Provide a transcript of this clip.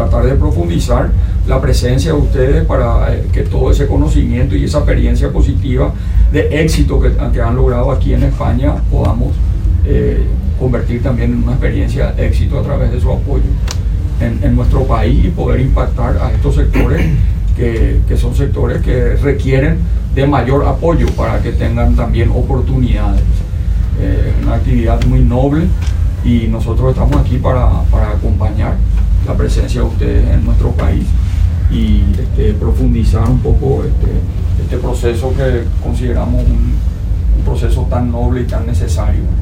tratar de profundizar la presencia de ustedes para que todo ese conocimiento y esa experiencia positiva de éxito que han logrado aquí en España podamos convertir también en una experiencia de éxito a través de su apoyo en nuestro país y poder impactar a estos sectores que son sectores que requieren de mayor apoyo para que tengan también oportunidades. Es una actividad muy noble y nosotros estamos aquí para acompañar la presencia de ustedes en nuestro país y profundizar un poco este proceso que consideramos un proceso tan noble y tan necesario.